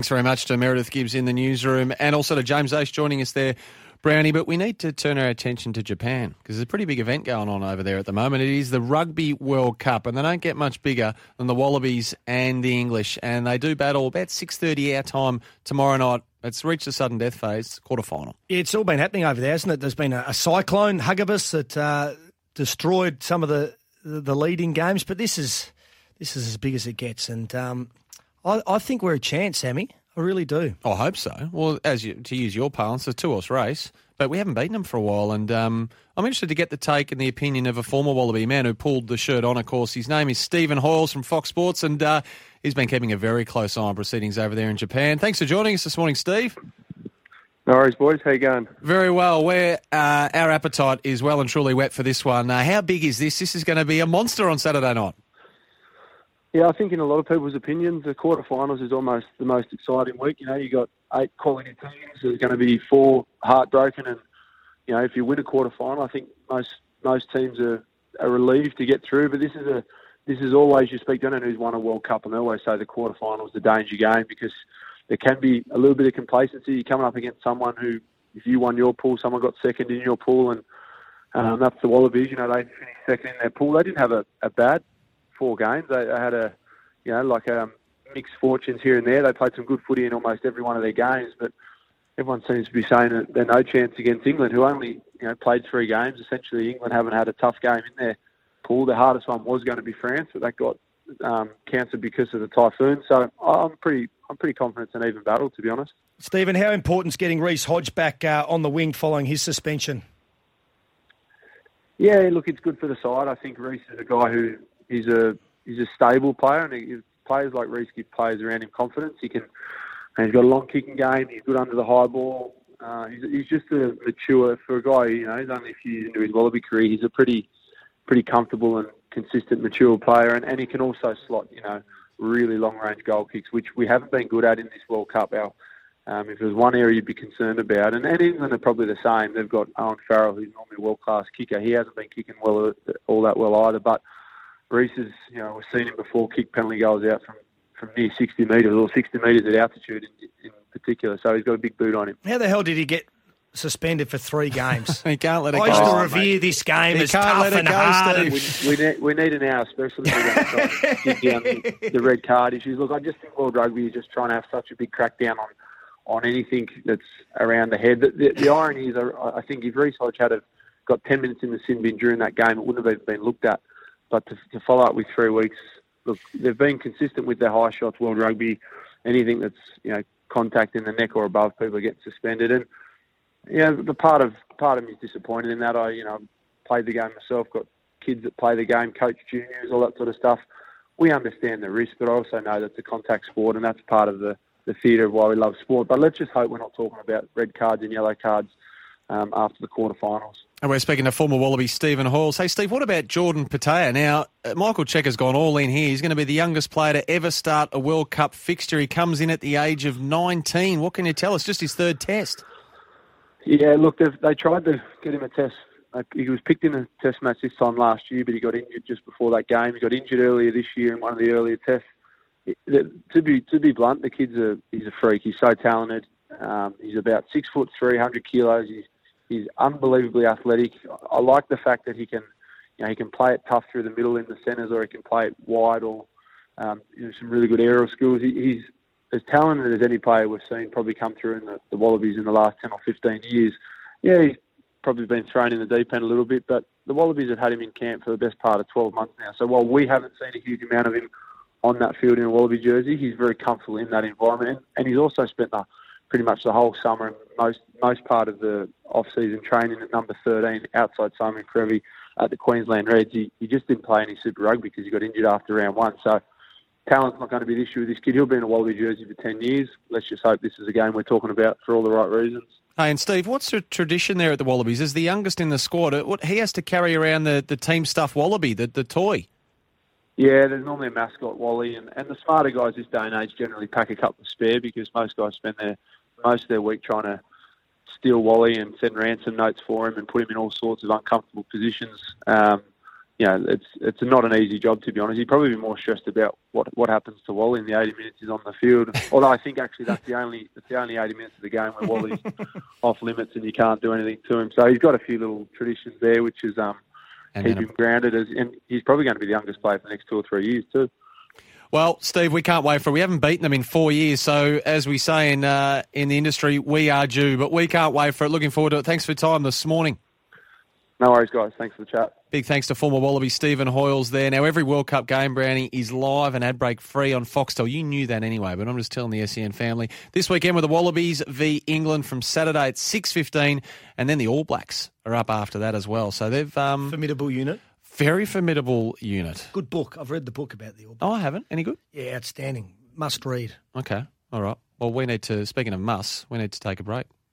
Thanks very much to Meredith Gibbs in the newsroom and also to James Ace joining us there, Brownie. But we need to turn our attention to Japan because there's a pretty big event going on over there at the moment. It is the Rugby World Cup, and they don't get much bigger than the Wallabies and the English. And they do battle about 6:30 our time tomorrow night. It's reached the sudden death phase, quarter-final. It's all been happening over there, hasn't it? There's been a cyclone, Hagibis, that destroyed some of the leading games. But this is as big as it gets. And I think we're a chance, Sammy. I really do. I hope so. Well, to use your parlance, it's a two-horse race, but we haven't beaten them for a while. And I'm interested to get the take and the opinion of a former Wallaby man who pulled the shirt on, of course. His name is Stephen Hoyles from Fox Sports, and he's been keeping a very close eye on proceedings over there in Japan. Thanks for joining us this morning, Steve. No worries, boys. How you going? Very well. Our appetite is well and truly wet for this one. How big is this? This is going to be a monster on Saturday night. Yeah, I think in a lot of people's opinions, the quarterfinals is almost the most exciting week. You know, you got 8 quality teams. There's going to be 4 heartbroken, and you know, if you win a quarterfinal, I think most teams are relieved to get through. But this is always, you speak to anyone who's won a World Cup, and they always say the quarterfinal is the danger game because there can be a little bit of complacency. You're coming up against someone who, if you won your pool, someone got second in your pool, and that's the Wallabies. You know, they finished second in their pool. They didn't have a bad 4 games. They had mixed fortunes here and there. They played some good footy in almost every one of their games, but everyone seems to be saying that they're no chance against England, who only played 3 games. Essentially, England haven't had a tough game in their pool. The hardest one was going to be France, but that got cancelled because of the typhoon. So I'm pretty confident it's an even battle, to be honest. Stephen, how important is getting Reece Hodge back on the wing following his suspension? Yeah, look, it's good for the side. I think Reece is a guy who he's a stable player, and players like Reece give players around him confidence. He's got a long kicking game. He's good under the high ball. He's just a mature, for a guy, he's only a few years into his Wallaby career. He's a pretty comfortable and consistent, mature player, and he can also slot, really long-range goal kicks, which we haven't been good at in this World Cup. If there's one area you'd be concerned about, and England are probably the same. They've got Owen Farrell, who's normally a world-class kicker. He hasn't been kicking all that well either, but Reece is, we've seen him before kick penalty goals out from near 60 metres or 60 metres at altitude in particular. So he's got a big boot on him. How the hell did he get suspended for 3 games? He can't let it go. I used to revere this game as tough and hard. We need an hour, especially to dig down the red card issues. Look, I just think World Rugby is just trying to have such a big crackdown on anything that's around the head. The irony is, I think if Reece Hodge had got 10 minutes in the sin bin during that game, it wouldn't have even been looked at. But to follow up with 3 weeks, look, they've been consistent with their high shots. World Rugby, anything that's contact in the neck or above, people get suspended. And the part of me is disappointed in that. I played the game myself, got kids that play the game, coach juniors, all that sort of stuff. We understand the risk, but I also know that it's a contact sport, and that's part of the theatre of why we love sport. But let's just hope we're not talking about red cards and yellow cards after the quarterfinals. And we're speaking to former Wallaby Stephen Hoyles. Hey, Steve, what about Jordan Patea? Now, Michael Checker's gone all in here. He's going to be the youngest player to ever start a World Cup fixture. He comes in at the age of 19. What can you tell us? Just his 3rd test. Yeah, look, they tried to get him a test. He was picked in a test match this time last year, but he got injured just before that game. He got injured earlier this year in one of the earlier tests. To be blunt, the kid's he's a freak. He's so talented. He's about 6'3", 100 kilos. He's unbelievably athletic. I like the fact that he can play it tough through the middle in the centres, or he can play it wide, or some really good aerial skills. He's as talented as any player we've seen probably come through in the Wallabies in the last 10 or 15 years. Yeah, he's probably been thrown in the deep end a little bit, but the Wallabies have had him in camp for the best part of 12 months now. So while we haven't seen a huge amount of him on that field in a Wallaby jersey, he's very comfortable in that environment, and he's also spent pretty much the whole summer and most part of the off-season training at number 13 outside Simon Krevy at the Queensland Reds. He just didn't play any Super Rugby because he got injured after round 1. So talent's not going to be the issue with this kid. He'll be in a Wallaby jersey for 10 years. Let's just hope this is a game we're talking about for all the right reasons. Hey, and Steve, what's the tradition there at the Wallabies? As the youngest in the squad, he has to carry around the team stuff Wallaby, the toy. Yeah, there's normally a mascot Wally, and the smarter guys this day and age generally pack a couple of spare because most guys spend most of their week trying to steal Wally and send ransom notes for him and put him in all sorts of uncomfortable positions. it's not an easy job, to be honest. He'd probably be more stressed about what happens to Wally in the 80 minutes he's on the field. Although I think actually that's the only 80 minutes of the game where Wally's off limits and you can't do anything to him. So he's got a few little traditions there, which is keep him grounded. And he's probably going to be the youngest player for the next 2 or 3 years too. Well, Steve, we can't wait for it. We haven't beaten them in 4 years. So as we say in the industry, we are due. But we can't wait for it. Looking forward to it. Thanks for your time this morning. No worries, guys. Thanks for the chat. Big thanks to former Wallaby Stephen Hoyles there. Now, every World Cup game, Brownie, is live and ad break free on Foxtel. You knew that anyway, but I'm just telling the SEN family. This weekend with the Wallabies v England from Saturday at 6:15, and then the All Blacks are up after that as well. So they've... formidable unit. Very formidable unit. Good book. I've read the book about the All Blacks. Oh, I haven't. Any good? Yeah, outstanding. Must read. Okay. All right. Well, we need to, speaking of must, we need to take a break.